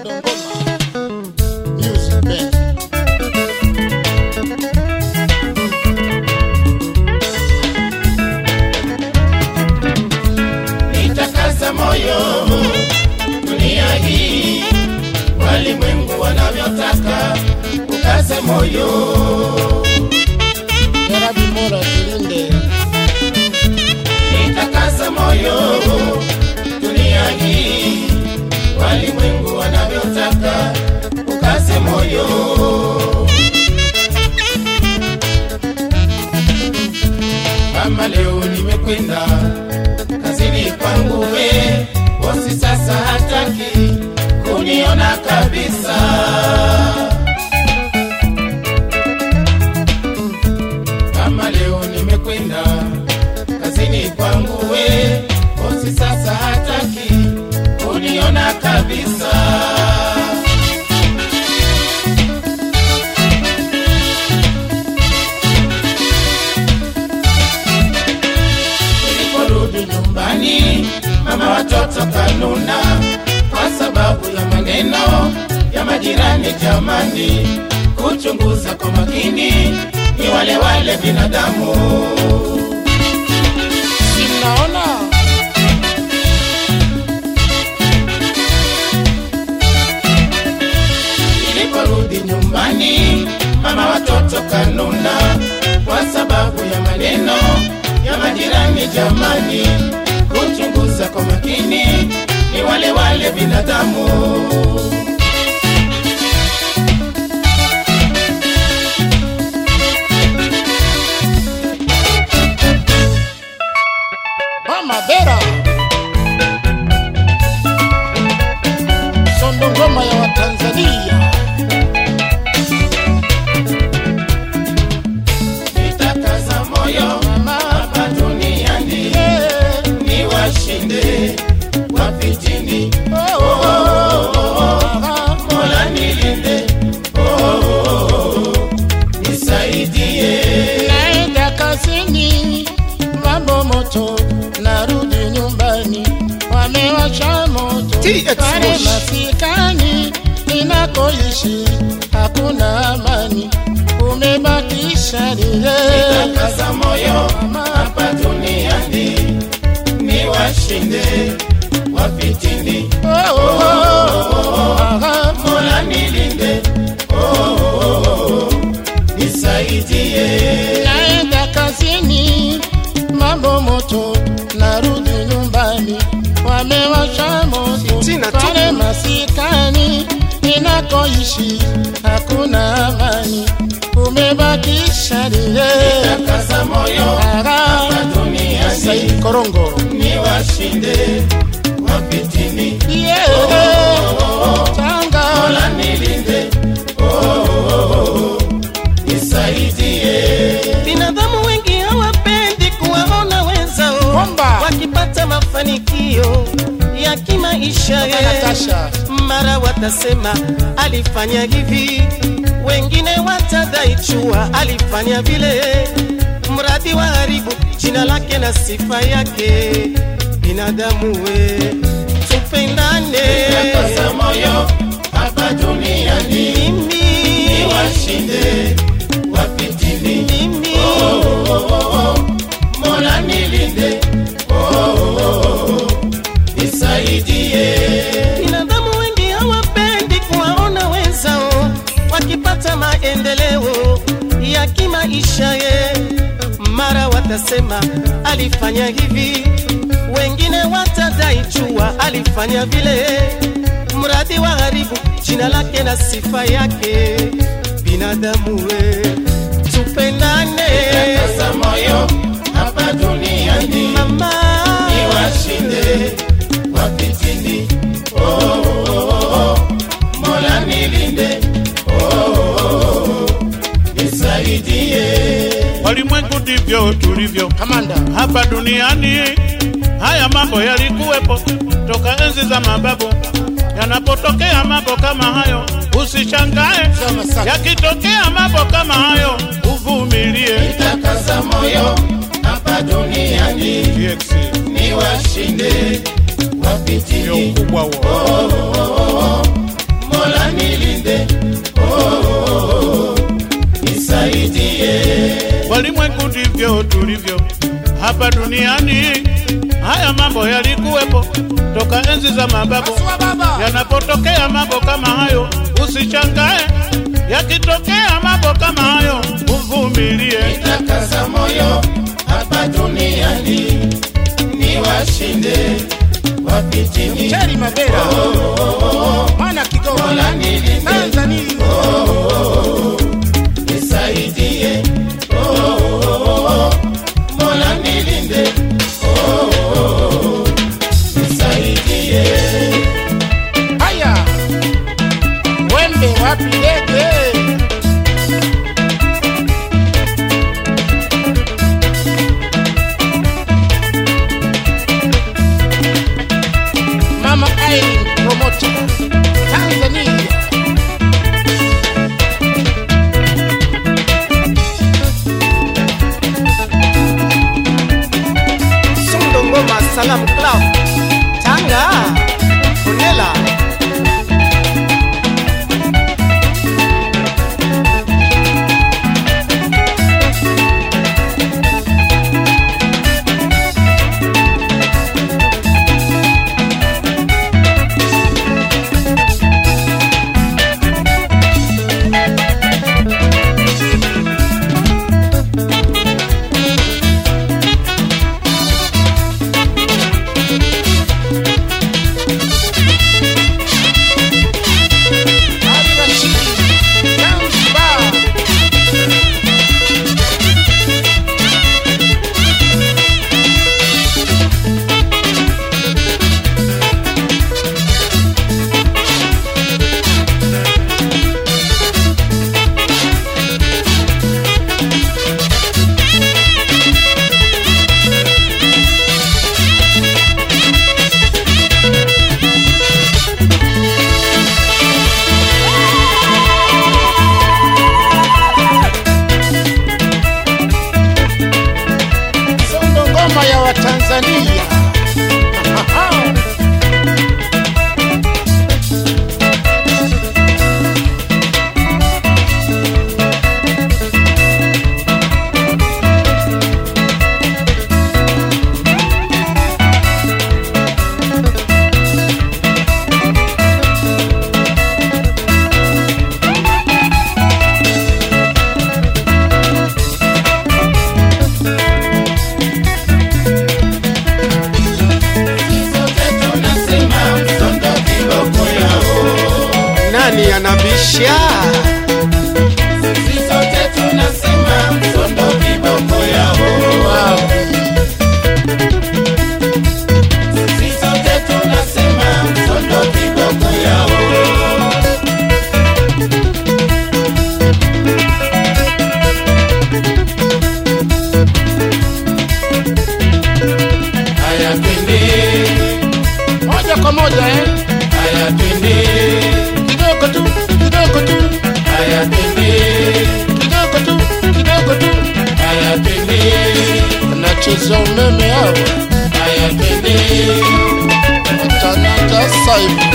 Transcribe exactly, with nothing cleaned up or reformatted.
Nitakaza moyo dunia hii, walimwengu wanavyotaka ukaze moyo. Yarabi Mola tulinde. Nitakaza moyo dunia hii, walimwengu wanavyotaka ukaze moyo. Kama leo nimekwenda kazini kwangu, we bosi sasa hataki kuniona kabisa. Kama leo nimekwenda kazini kwangu, we bosi sasa hataki kuniona kabisa. Nyumbani mama watoto kanuna kwa sababu ya maneno ya majirani. Jamani, kuchunguza kwa makini, ni wale wale binadamu. Sinaona niliporudi nyumbani mama watoto kanuna kwa sababu ya maneno ya majirani. Jamani, kuchunguza kwa makini, ni wale wale binadamu. Mama Bera Sondo ngoma ya Watanzania. Nitakaza moyo hapa duniani, ni washinde wapitini. Oh, oh, oh, oh. Mola nilinde, oh, oh, oh. Nisaidie. Naenda kazini, mambo moto, narudi nyumbani, wamewasha moto. Pale masikani ninakoishi hakuna amani, umebakisha lile. Nitakaza moyo hapa duniani, ni washinde wapitini. Oh, oh, oh, oh. Mola nilinde, oh, oh, oh. Nisaidie. Naenda kazini, mambo moto, narudi nyumbani, wamewasha moto. Pale masikani ninakoishi hakuna amani, umebakisha lile. Nitakaza moyo hapa duniani, Korongo ni washinde wapitini. yeah. Oh, oh, oh. Tanga Mola nilinde, oh, oh, oh. Nisaidie. Binadamu wengi hawapendi kuwaona wenzao Bomba. wakipata mafanikio ya kimaisha. Natasha. Mara watasema alifanya hivi, wengine watadai chua alifanya vile, mradi wa haribu jina lake na sifa yake. Binadamu we, tupendane. Nitakaza moyo hapa duniani, ni washinde wapitini. Mimi Oh, oh, oh, oh. Mola nilinde, oh, oh, oh. Nisaidie. binadamu wengi hawapendi kuwaona wenzao wakipata maendeleo ya kimaisha ye. Mara watasema alifanya hivi, wengine watadai chua alifanya vile, mradi wa haribu jina lake na sifa yake. Binadamu we, tupendane. Nitakaza moyo hapa duniani, Mama, ni washinde wapitini. Oh, oh, oh, oh. Mola nilinde, oh, oh, oh. Nisaidie. Walimwengu ndivyo tulivyo Kamanda hapa duniani. Haya mambo yalikuwepo toka enzi za mababu. Yanapotokea mambo kama hayo, usishangae. Yakitokea mambo kama hayo, uvumilie. Nitakaza moyo hapa duniani, ni washinde wapitini. Ukubwa Oh, oh, oh, oh. nilinde, oh, oh, oh, nisaidie. Walimwengu ndivyo tulivyo hapa duniani. Haya mambo yalikuwepo toka enzi za mababu. Yanapotokea mambo kama hayo usishangae, yakitokea mambo kama hayo uvumilie. Nitakaza moyo hapa duniani, niwashinde wapitini. Chari Mabera, oh, oh, oh, Mana Kigoma, Tanzania, oh, oh, oh, nisaidie, oh, oh, oh, Mola nilinde, oh, oh, oh, nisaidie. haya wembe wapi lege. Mama Aileen Promoter, Tanzania. Sundongoma Salam Club Tanga Onela. Tanzania. Nani anabisha? Sisi sote tunasema msondo kiboko yao. Sisi sote tunasema msondo kiboko yao. Haya twende Moja kwa moja eh. haya twende Kidogo tu, kidogo tu. haya twende Kidogo tu, kidogo tu. haya twende Anacheza umeme hawa. haya twende Watanata saibu.